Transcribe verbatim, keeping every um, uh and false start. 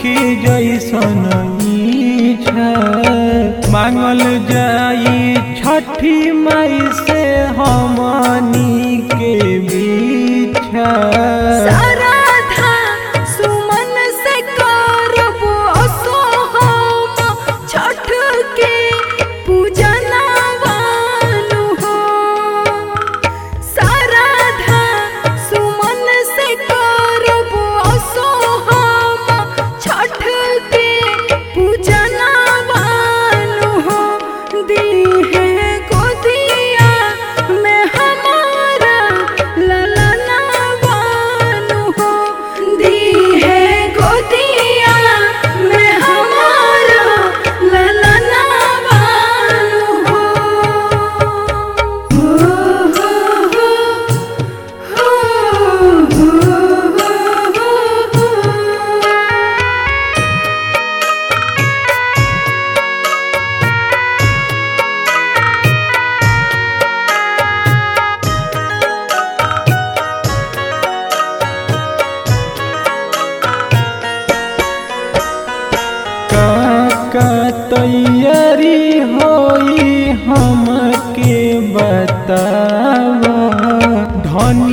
के जैसन इच्छा मांगल जाई छठी माई से हमनी के बीछा। साराधा सुमन से करबो असोहम छठ के पूजनवानु हो। साराधा सुमन से करबो असोहम छठ के पूजनवानु हो। दीहे गोदिया में हमारा ललनवानु हो। दीहे गोदिया में हमारा ललनवानु हो। हो हो हो हो हो हो। का तैयारी होई हमके बतावा धन